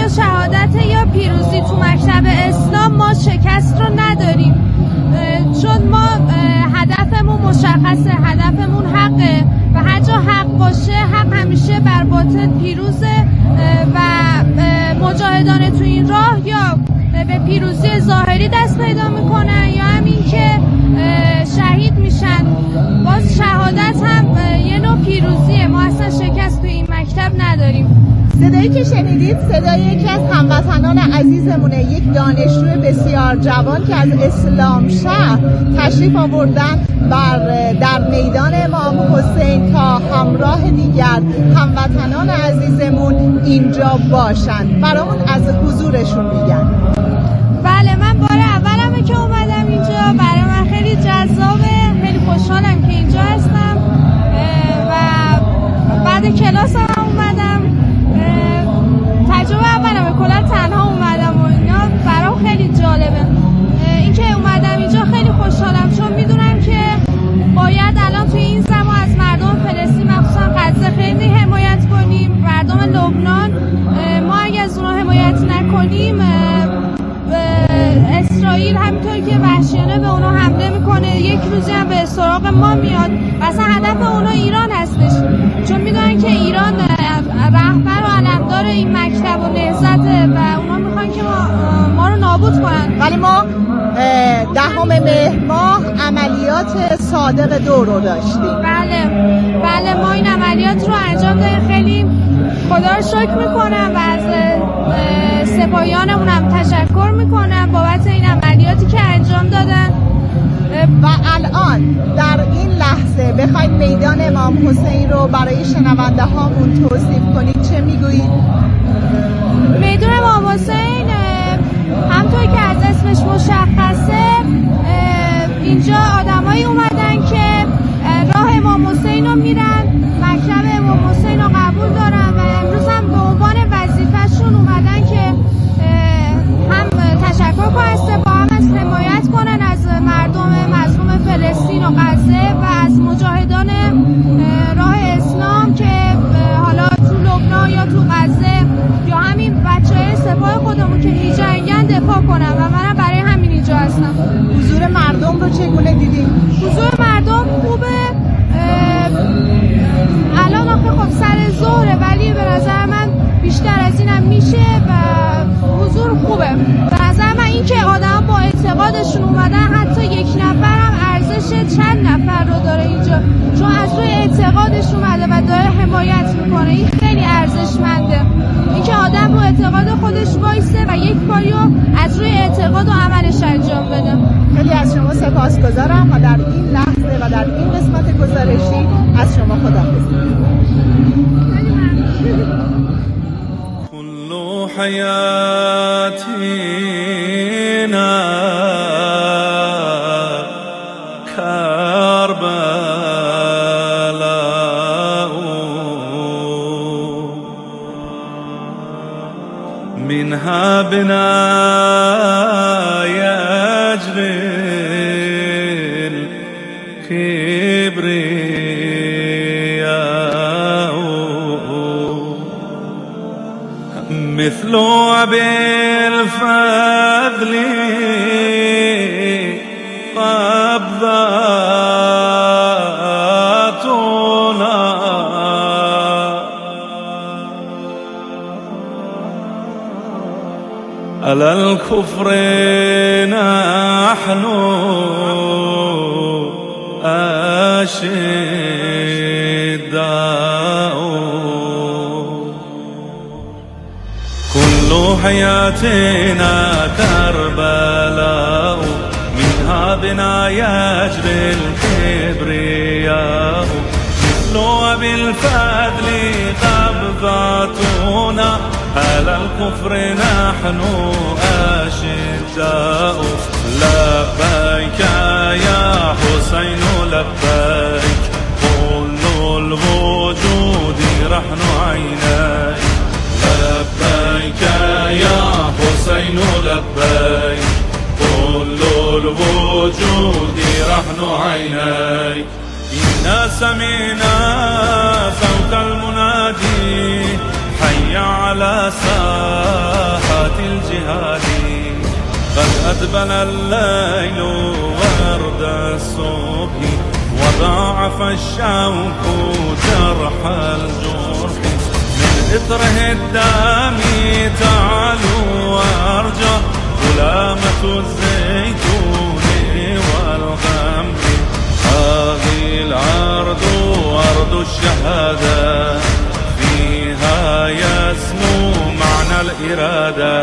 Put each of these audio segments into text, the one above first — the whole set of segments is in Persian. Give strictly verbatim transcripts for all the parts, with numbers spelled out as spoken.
یا شهادت یا پیروزی. تو مکتب اسلام ما شکست رو نداریم، چون ما هدفمون مشخصه، هدفمون حقه و هر جا حق باشه حق همیشه بر باطل پیروزه و مجاهدان تو این راه یا به پیروزی ظاهری دست پیدا میکنن یا همین که شهید میشن. باز شهادت هم یه نوع پیروزیه، ما اصلا شکست تو این مکتب نداریم. صدایی که شنیدید صدای یکی از هموطنان عزیزمونه، یک دانشجو بسیار جوان که از اسلام شهر تشریف آوردن بر در میدان امام حسین تا همراه دیگر هموطنان عزیزمون اینجا باشن. برامون از حضورشون میگن. بله، من بار اولمه که اومدم اینجا، برای من خیلی جذابه، خیلی خوشحالم که اینجا هستم و بعد کلاس هم اومدم. تجربه اولمه، کلا تنها اومدم و اینا برام خیلی جالبه. اینکه اومدم اینجا خیلی خوشحالم، چون میدونم که باید الان توی این زمان از مردم فلسطین مخصوصا غزه خیلی حمایت کنیم. مردم لبنان ما اگه از اونها حمایت نکنیم اسرائیل همینطور که وحشیانه به اونا حمله میکنه، یک روزی هم به سراغ ما میاد. اصلا هدف اونا ایران هستش، چون میدونن که ایران رهبر و علمدار این مکتب و نهضته و اونا میخوان که ما, ما رو نابود کنن. ولی ما دهم مهر ماه عملیات صادق دو رو داشتیم. بله بله، ما این عملیات رو انجام دادیم. خیلی خدا رو شکر میکنم و از سپاهیانمون هم تشکر میکنم بابت این عملیاتی که انجام دادن. و الان در این لحظه بخواید میدان امام حسین رو برای شنونده هامون توصیف کنید چه میگویید؟ میدان امام حسین همطور که از اسمش مشخصه، اینجا آدمایی اومدن که راه امام حسین رو میرن، مکتب امام حسین رو قبول دارن و امروز هم به عنوان وظیفه‌شون اومدن که هم تشکر کنن، سپاه هم از حمایت کنن از مردم مظلوم فلسطین و غزه و از مجاهدان راه اسلام که حالا تو لبنان یا تو غزه یا همین بچه‌های سپاه خودمون که میجنگن دفاع کنن و منم برای همین اینجا هستم. حضور مردم رو چگونه دیدیم؟ حضور مردم خوبه. الان آخه خب سر ظهره، ولی به نظر من بیشتر از اینم میشه و حضور خوبه. به نظر من این که آدم با اعتقادشون اومدن، حتی یک نفر هم ارزش چند نفر رو داره اینجا، چون از روی اعتقادش اومده و داره حمایت میکنه. این خیلی ارزشمنده، این که آدم با اعتقاد خودش وایسه و یک کاری رو از روی اعتقاد و عملش انجام بده. خیلی از شما سپاسگزارم و در این لحظه و در این قسمت گزارشی از شما خداحافظی. خیلی ممنون. كل حياتنا كربلاء منها بنا يجري الكبرياء مثل أبي الفضل قبضاتنا على الكفر نحن أشداء كل حياتنا كربلاء منها بنا يجري الكبرياء مثل أبي الفضل قبضاتنا على الكفر نحن أشداء لبيك يا حسين لبيك كل الوجود رهن عينيك لبيك يا حسين لبيك كل الوجود رهن عينيك إنا سمعنا صوت المنادي حي على سار جهادي قد أدبل الليل ورد الصبح وضاعف الشوك جرح الجرح من إثره الدم تعلو وأرجع ظلامة الزيتون والغمر هذه الأرض أرض الشهادة فيها يسمو معنى الإرادة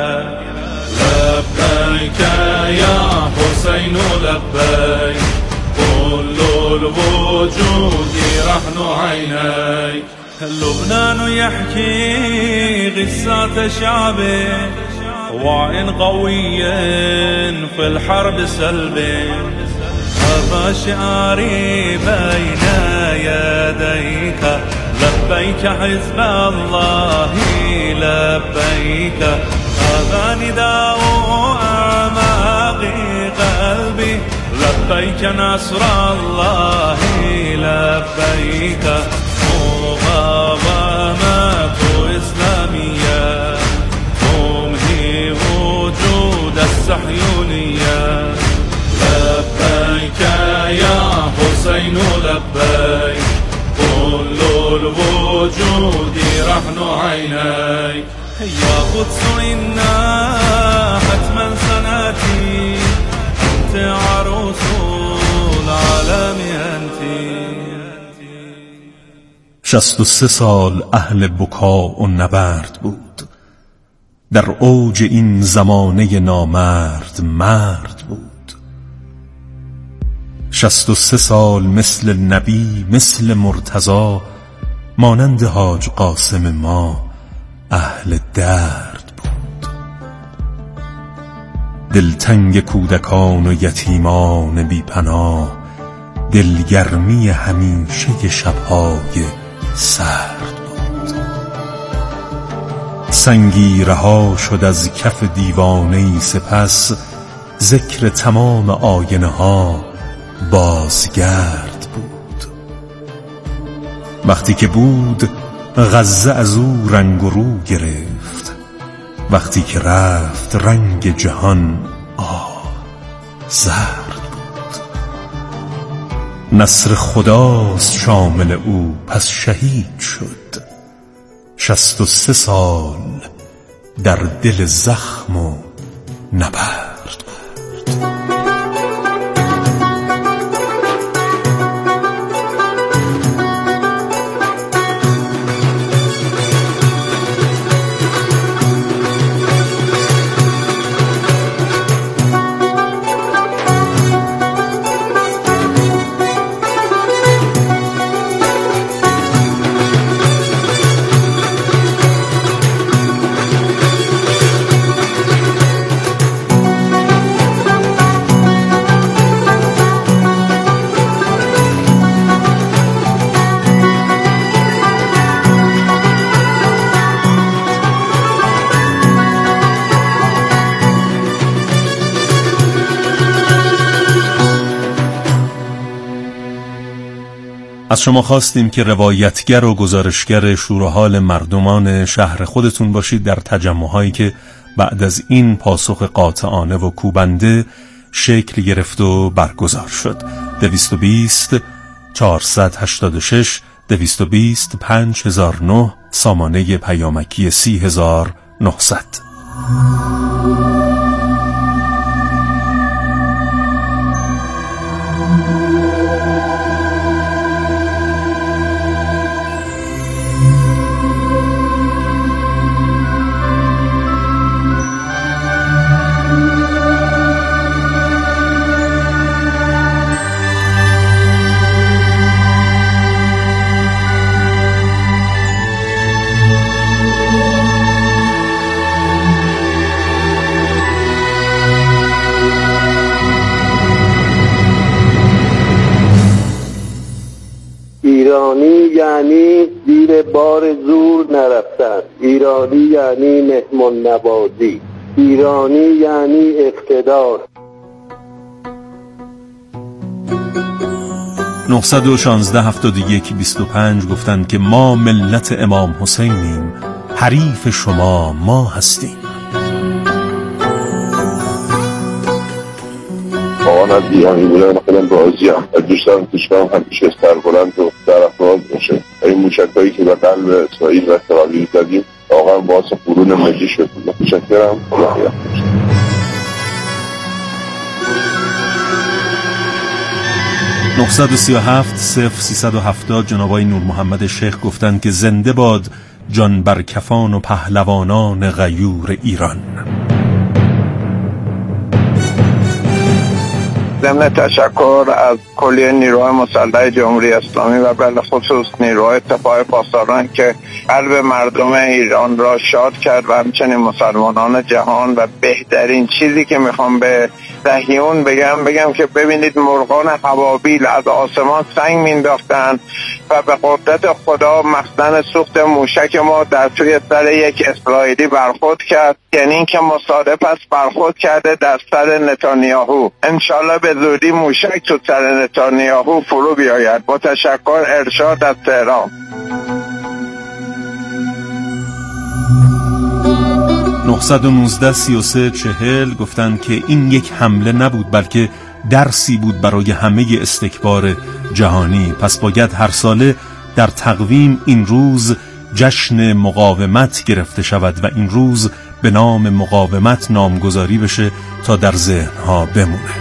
لبيك يا حسين لبيك كل الوجود رهن عينيك لبنان يحكي قصة شعبه وإن قوي في الحرب سلبي هذا شعاري بين يديك لبيك حزب الله لبيك هذا نداء أعماق قلبي لبيك نصر الله لبيك مقاومة إسلامية تمحي وجود الصهيونية لبيك يا حسين لبيك كل الوجود رهن عينيك يا قدس إنا حتما سنأتي أنت عروس العالم أنت. شصت و سه سال اهل بکا و نبرد بود، در اوج این زمانه نامرد مرد بود. شصت و سه سال مثل نبی مثل مرتضی مانند حاج قاسم ما اهل درد بود. دلتنگ کودکان و یتیمان بی پناه، دلگرمی همیشه شبهای سرد بود. سنگی رها شد از کف دیوانه‌ای سپس ذکر تمام آینه ها بازگرد بود. وقتی که بود غزه از او رنگ و رو گرفت، وقتی که رفت رنگ جهان آه زرد بود. نصر خداست شامل او پس شهید شد، شصت و سه سال در دل زخم و نبرد بود. از شما خواستیم که روایتگر و گزارشگر شور و حال مردمان شهر خودتون باشید در تجمع‌هایی که بعد از این پاسخ قاطعانه و کوبنده شکل گرفت و برگزار شد. دویست و بیست چهارصد و هشتاد و شش دویست و بیست پنج هزار و نه سامانه پیامکی سی هزار و نهصد. ایرانی یعنی زیر بار زور نرفتن، ایرانی یعنی مهمان نوازی، ایرانی یعنی اقتدار. نهصد و شانزده هفتاد و یک بیست و پنج گفتند که ما ملت امام حسینیم، حریف شما ما هستیم. از ایرانی بودن خودم راضیم و دوست دارم کشورم همیشه سربلند و سرافراز باشه. این موشک‌هایی که به قلب اسرائیل و تل زدیم واقعا باعث قرون ملی شد. متشکرم. خدا نه سه هفت صفر سیصد و هفتاد جناب آقای نور محمد شیخ گفتند که زنده باد جان برکفان و پهلوانان غیور ایران. ضمن تشکر از کلیه نیروهای مسلح جمهوری اسلامی و به خصوص نیروهای سپاه پاسداران که قلب مردم ایران را شاد کرد و همچنین مسلمانان جهان، و بهترین چیزی که میخوام به صهیون بگم بگم که ببینید مرغان ابابیل از آسمان سنگ مینداختن و به قدرت خدا مخزن سوخت موشک ما در توی سر یک اسرائیلی برخورد کرد، یعنی این که مصادف است برخورد کرده در سر نتانیاهو. انشالله به زودی موشک تو سر نتانیاهو فرو بیاید. با تشکر. ارشاد از تهران. نه یک نه سی و سه چهل گفتند که این یک حمله نبود بلکه درسی بود برای همه استکبار جهانی. پس باید هر ساله در تقویم این روز جشن مقاومت گرفته شود و این روز به نام مقاومت نامگذاری بشه تا در ذهنها بمونه.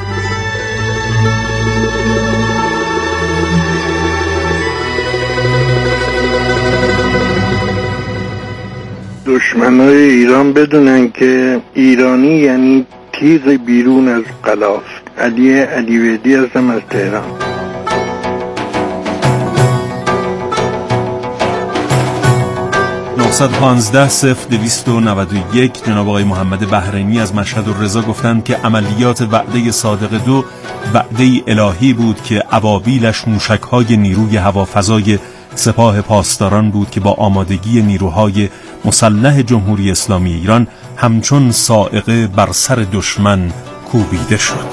دشمنای ایران بدونن که ایرانی یعنی تیغ بیرون از غلاف. علی علیویدی هستم از تهران. نه یک پنج صفر دویست و نود و یک جناب آقای محمد بحرینی از مشهد الرضا گفتند که عملیات وعده صادق دو وعده الهی بود که ابابیلش موشک‌های نیروی هوافضای سپاه پاسداران بود که با آمادگی نیروهای مسلح جمهوری اسلامی ایران همچون صاعقه بر سر دشمن کوبیده شد.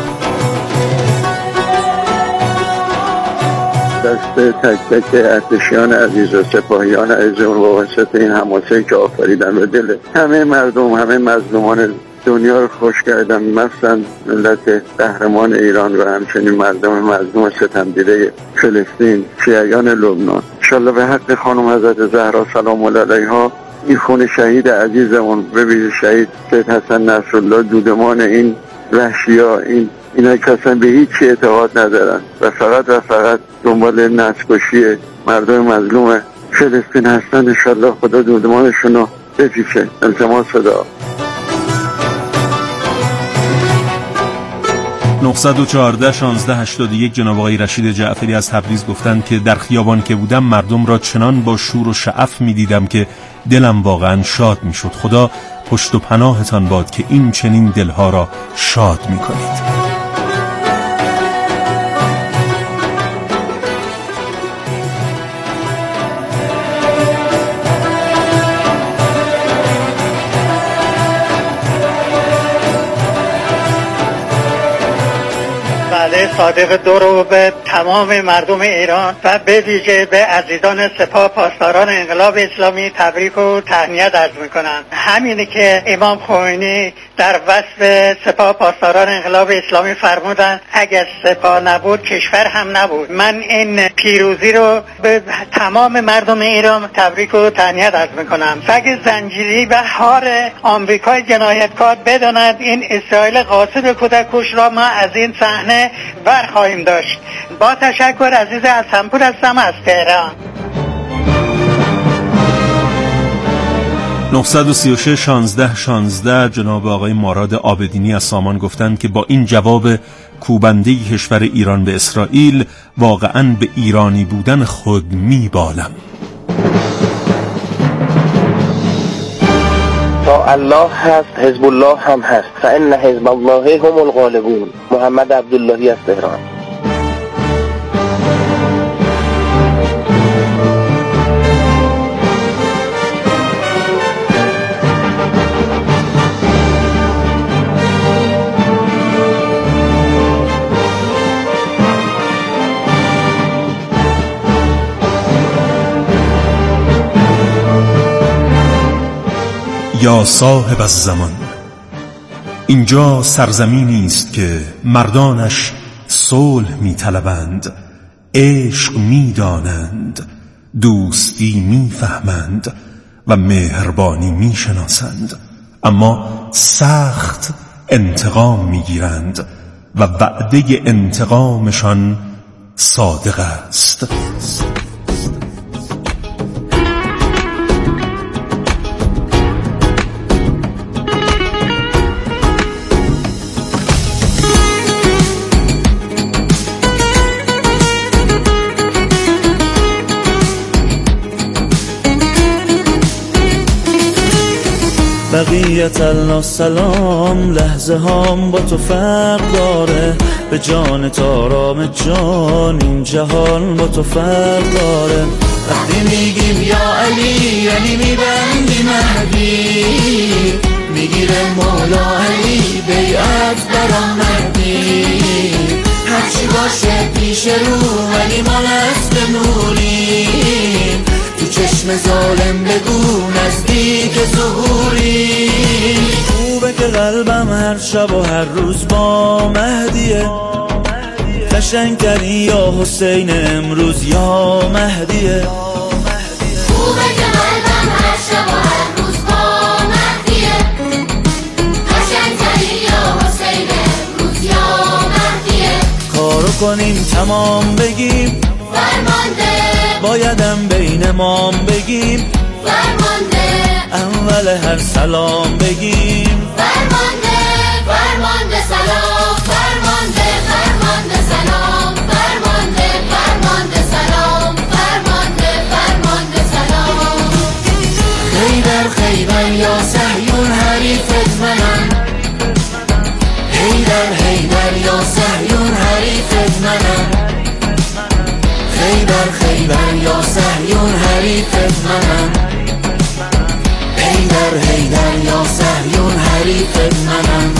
دست تک تک ارتشیان عزیز و سپاهیان عزیزمون با واسطه این حماسه‌ای که آفریدن به دل همه مردم، همه مظلومان دنیا رو خوش کردن، مثلا ملت قهرمان ایران و همچنین مردم مظلوم ستمدیده فلسطین، شیعیان لبنان. انشالله به حق خانم حضرت زهرا سلام الله علیها این خون شهید عزیزمون، ببینید شهید سید حسن نصرالله، دودمان این وحشیا، این اینا که اصلا به هیچ چی اعتقاد ندارن و فقط و فقط دنبال نسل‌کشی مردم مظلوم فلسطین هستن. انشالله خدا دودمانشون رو بپیچه. التماس صدا. نه یک چهار شانزده هشتاد و یک جناب آقای رشید جعفری از تبریز گفتند که در خیابان که بودم مردم را چنان با شور و شعف می دیدم که دلم واقعا شاد می شد. خدا پشت و پناهتان باد که این چنین دلها را شاد می کنید. صادق دو رو به تمام مردم ایران و به ویژه به عزیزان سپاه پاسداران انقلاب اسلامی تبریک و تهنیت عرض میکنم. همینی که امام خمینی در وصف سپاه پاسداران انقلاب اسلامی فرمودن اگر سپاه نبود کشور هم نبود. من این پیروزی رو به تمام مردم ایران تبریک و تهنیت عرض میکنم. سگ زنجیری و هار آمریکای جنایتکار بداند این اسرائیل غاصب کودککش را ما از این صحنه بر خواهیم داشت. با تشکر. عزیز حسنپور هستم از تهران. نه سه شش شانزده شانزده جناب آقای ماراد آبدینی از سامان گفتند که با این جواب کوبنده کشور ایران به اسرائیل واقعا به ایرانی بودن خود میبالم. تا الله هست حزب الله هم هست، فإن حزب الله هم الغالبون. محمد عبداللهی از تهران. یا صاحب الزمان اینجا سرزمینی است که مردانش صلح می طلبند، عشق می دانند، دوستی می فهمند و مهربانی می شناسند، اما سخت انتقام می گیرند و وعده انتقامشان صادق است. بقیت الله سلام، لحظه هام با تو فرق داره، به جان تارام جان این جهان با تو فرق داره. وقتی میگیم یا علی یعنی میبندی مهدی، میگیره مولا علی بیعت برام مهدی، هرچی باشه پیش رو ولی ما نسل نوریم، تو چشم ظالم بگو نزدیک ظهوری. خوبه که قلبم هر شب و هر روز با مهدیه، قشنگترین یا حسین امروز یا مهدیه. خوبه که قلبم هر شب و هر روز با مهدیه، قشنگترین یا حسین امروز یا مهدیه. کارو کنیم تمام بگیم فرمانده، بایدم بین امام بگیم فرمانده، اول هر سلام بگیم فرمانده، فرمانده سلام، فرمانده، فرمانده سلام، فرمانده، فرمانده سلام، فرمانده، فرمانده سلام. خیبر خیبر یا صهیون حریفت منم، حیدر حیدر یا صهیون حریفت منم، خیبر خیبر یا صهیون حریفت منم، حیدر حیدر یا صهیون حریفت منم.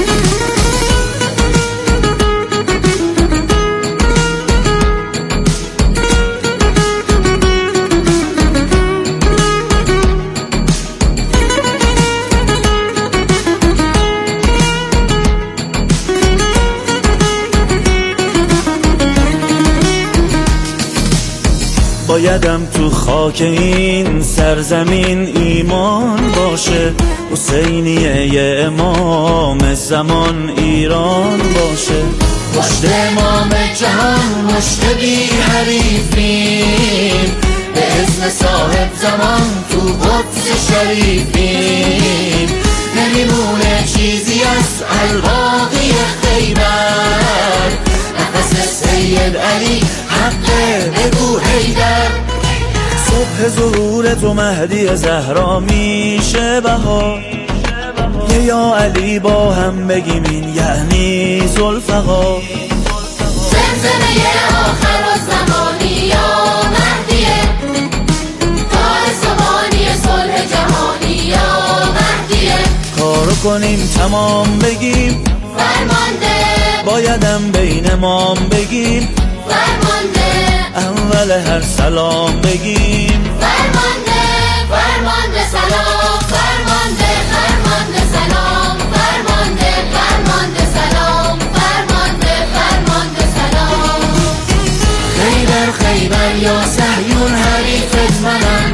بایدم تو خاک این سرزمین ایمان باشه، حسینیه امام زمان ایران باشه، پشت امام جهان مشت بی حریفیم، به اذن صاحب زمان تو قدس شریفیم، نمیمونه چیزی از الباقی خیبر، نفس سید علی حقه بگو حیدر. صبح ظهور تو مهدی زهرا میشه بهار، یه یا علی با هم بگیم این یعنی ذوالفقار. زمزمه آخر و زمانی یا مهدیه، تا زبانی صلح جهانی یا مهدیه. کارو کنیم تمام بگیم فرمانده، بایدم بین امام بگیم فرمانده، اول هر سلام بگیم فرمانده، فرمانده سلام، فرمانده، فرمانده سلام، فرمانده، فرمانده سلام، فرمانده، فرمانده سلام. خیبر خیبر یا صهیون حریفت منم،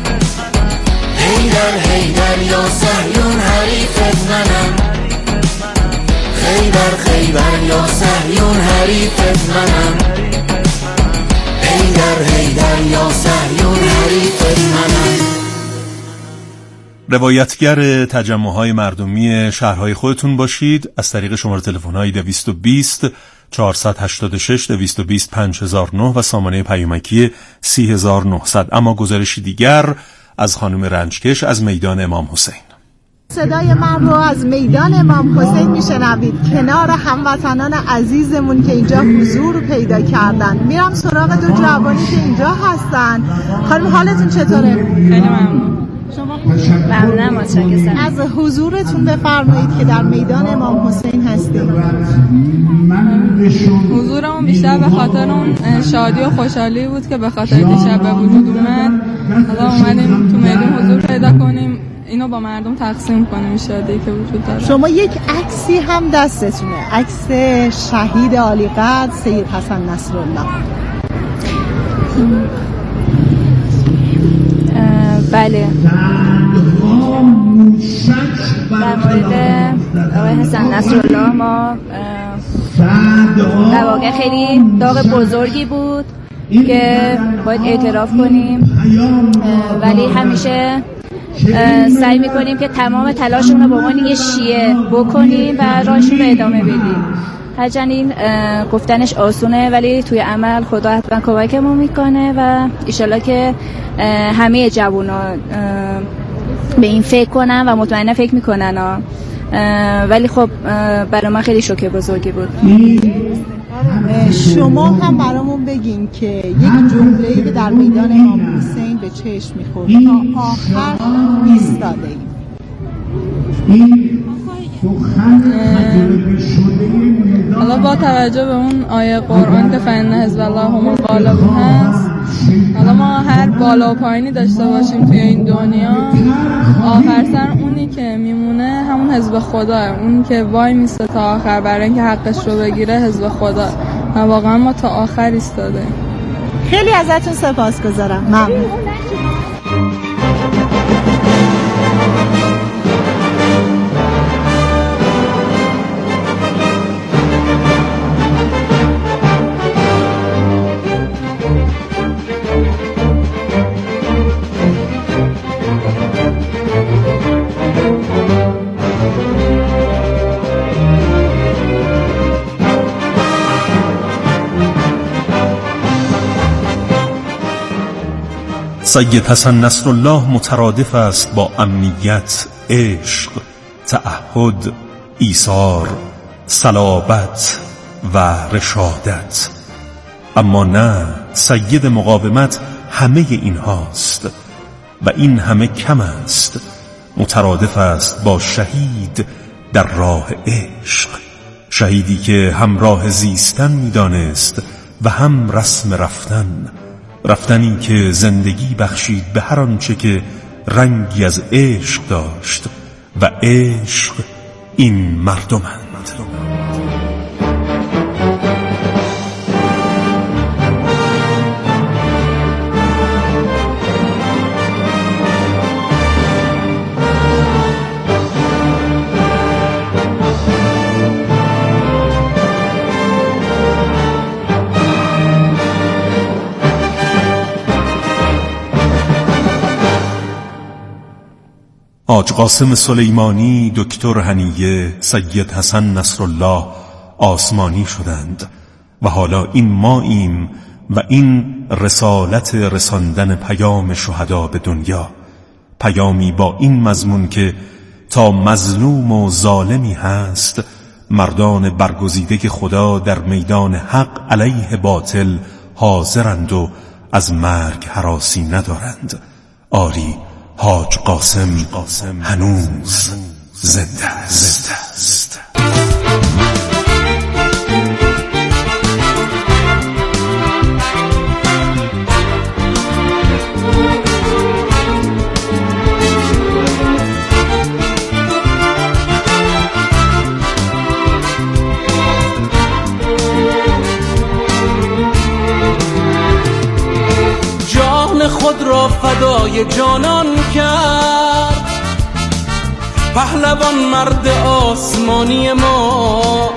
حیدر حیدر یا صهیون حریفت منم، خیبر خیبر یا صهیون حریفت منم، حیدر حیدر یا صهیون حریفت منم. روایتگر تجمع‌های مردمی شهرهای خودتون باشید از طریق شماره تلفن‌های دویست و بیست چهارصد و هشتاد و شش دویست و بیست پنج هزار و نه و سامانه پیامکی سی هزار و نهصد. اما گزارشی دیگر از خانم رنجکش از میدان امام حسین. صدای من رو از میدان امام حسین میشنوید کنار هموطنان عزیزمون که اینجا حضور پیدا کردن. میرم سراغ دو جوانی که اینجا هستن. خانم حالتون چطوره؟ خیلی ممنون. شما ممنونم از حضورتون بفرمایید که در میدان امام حسین هستید. حضورمون بیشتر به خاطر اون شادی و خوشحالی بود که به خاطر که شب به وجود اومد. حالا اومدیم تو میدان حضور پیدا کنیم، اینو با مردم تقسیم کنیم شادی که وجود داره. شما یک عکسی هم دستتونه، عکس شهید عالیقدر سید حسن نصرالله. بله، در مورد آقای حسن نصرالله ما در واقع خیلی داغ بزرگی بود که باید اعتراف کنیم، ولی همیشه سعی میکنیم که تمام تلاشمون رو با عنوان یه شیعه بکنیم و راهشون رو ادامه بدیم. هرچند این گفتنش آسونه ولی توی عمل خدا حتما کمکمون میکنه و ایشالله که همه جوونا به این فکر کنن و مطمئنه فکر میکنن. ولی خب برای من خیلی شوکه بزرگی بود. شما هم برامون بگین که یک جمله‌ای که در میدان امام حسین به چشم می‌خورد تا آخر ایستاده ایم. حالا با توجه به اون آیه قرآن که فإن حزب الله هم الغالبون هست، حالا ما هر بالا و پایینی داشته باشیم توی این دنیا، آخر سر اونی که میمونه همون حزب خدا، اون که وای میسته تا آخر برای اینکه حقش رو بگیره حزب خدا و واقعا ما تا آخر ایستاده. خیلی ازتون سپاسگزارم. ممنون. سید حسن نصرالله مترادف است با امنیت، عشق، تعهد، ایثار، صلابت و رشادت. اما نه، سید مقاومت همه این هاست و این همه کم است. مترادف است با شهید در راه عشق، شهیدی که هم راه زیستن می‌دانست و هم رسم رفتن، رفتنی که زندگی بخشید به هر آنچه که رنگی از عشق داشت و عشق این مردمند. حاج قاسم سلیمانی، دکتر هنیه، سید حسن نصرالله آسمانی شدند و حالا این ماییم و این رسالت رساندن پیام شهدا به دنیا، پیامی با این مضمون که تا مظلوم و ظالمی هست مردان برگزیده خدا در میدان حق علیه باطل حاضرند و از مرگ هراسی ندارند. آری حاج قاسم هنوز زنده است. خود را فدای جانان کرد پهلوان مرد آسمانی ما،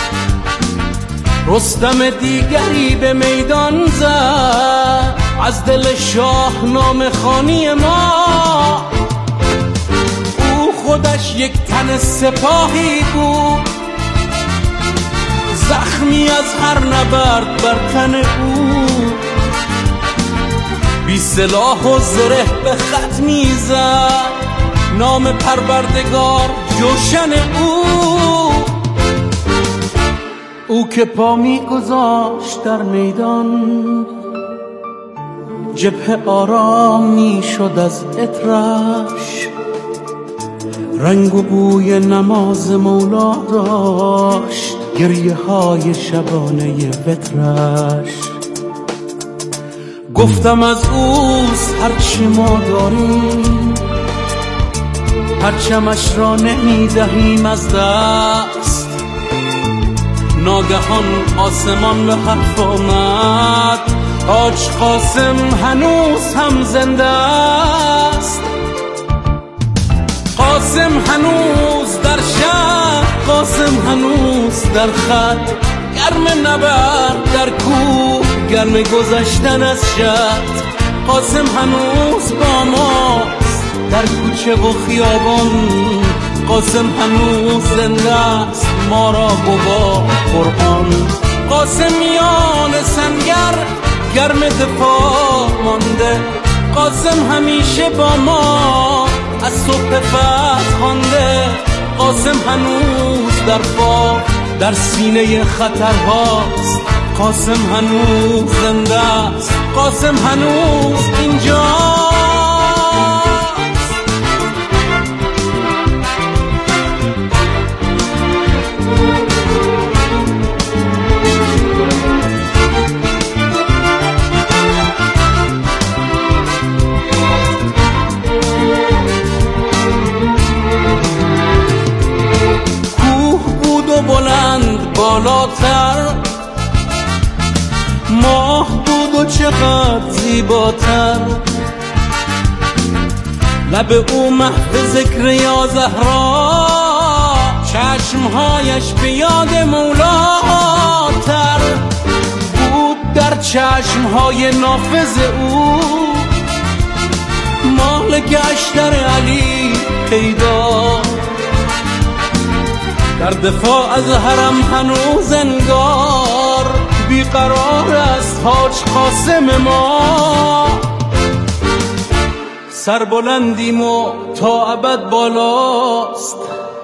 رستم دیگری به میدان زد از دل شاهنامه خوانی ما. او خودش یک تن سپاهی بود، زخمی از هر نبرد بر تن او، بی سلاح و زره به خط میزد نام پروردگار جوشن او. او که پا میگذاشت در میدان، جبهه آرام میشد از عطرش، رنگ و بوی نماز مولا داشت گریه های شبانه وترش. گفتم از اوست هرچی ما داریم، پرچمش را نمی دهیم از دست. ناگهان آسمان به حرف آمد، حاج قاسم هنوز هم زنده است. قاسم هنوز در شهر، قاسم هنوز در خط، گرم نبرد در کوه، گرم گذشتن از شط. قاسم هنوز با ماست در کوچه و خیابان، قاسم هنوز زنده است، ما را گواه قرآن. قاسمیان سنگر گرم دفاع مانده، قاسم همیشه با ما از صبح فتح خوانده. قاسم هنوز در پا در سینه خطرهاست، قاسم هنوز زنده است، قاسم هنوز اینجاست. بلند بالاتر، ماه بود و چقدر زیباتر. لب او محو ذکر یا زهرا، چشمهایش به یاد مولاتر. بود در چشمهای نافذ او مال گشتر علی پیدا. در دفاع از حرم هنوز انگار بیقرار است حاج قاسم ما. سربلندیم و تا ابد بالاست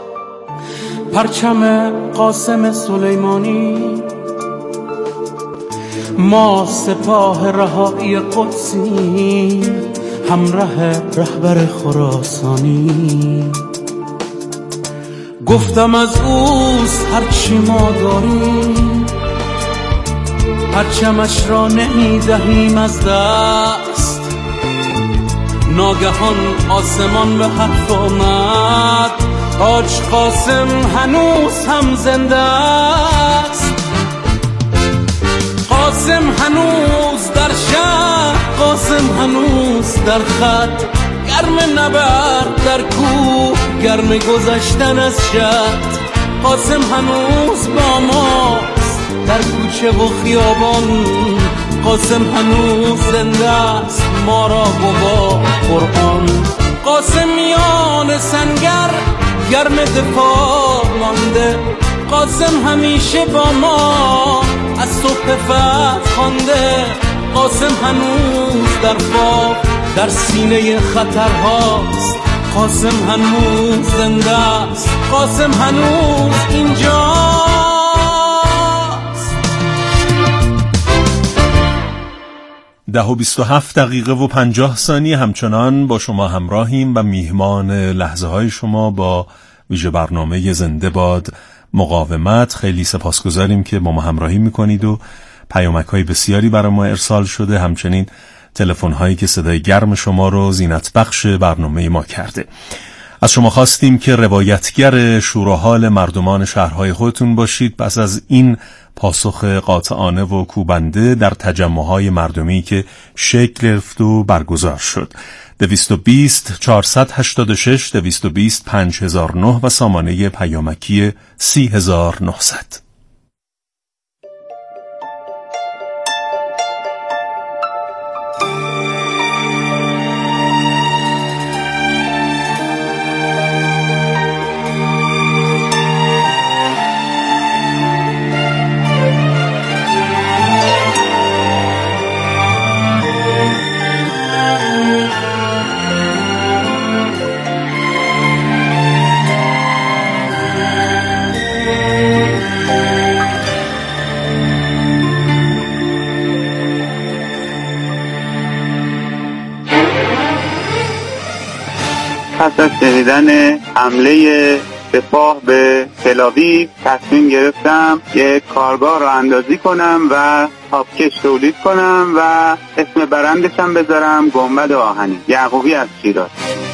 پرچم قاسم سلیمانی. ما سپاه رهایی قدسی، همراه رهبر خراسانی. گفتم از اوست هرچی ما داریم، پرچمش را نمی دهیم از دست. ناگهان آسمان به حرف آمد، حاج قاسم هنوز هم زنده است. قاسم هنوز در شهر، قاسم هنوز در خط، گرم نبرد در کوه، گرم گذشتن از شط. قاسم هنوز با ماست در کوچه و خیابان، قاسم هنوز زنده است، ما را گواه قرآن. قاسمیان سنگر گرم دفاع مانده، قاسم همیشه با ما از صبح فتح خوانده. قاسم هنوز در پا در سینه خطرهاست، قاسم هنوز زنده است، قاسم هنوز اینجاست. ده و بیست و هفت دقیقه و پنجاه ثانیه همچنان با شما همراهیم و میهمان لحظه های شما با ویژه برنامه زنده باد مقاومت. خیلی سپاسگزاریم که با ما همراهی میکنید و پیامک های بسیاری برای ما ارسال شده، همچنین تلفن هایی که صدای گرم شما رو زینت بخش برنامه ما کرده. از شما خواستیم که روایتگر شورحال مردمان شهرهای خودتون باشید پس از این پاسخ قاطعانه و کوبنده در تجمعهای مردمی که شکل گرفت و برگزار شد. دویست و بیست چهارصد و هشتاد و شش دویست و بیست پنج هزار و نه و سامانه پیامکی سی هزار و نهصد. پس از شنیدن حمله سپاه به تل‌آویو تصمیم گرفتم یک کارگاه را اندازی کنم و تاپکش تولید کنم و اسم برندشم بذارم گنبد آهنی. یعقوبی از شیراز.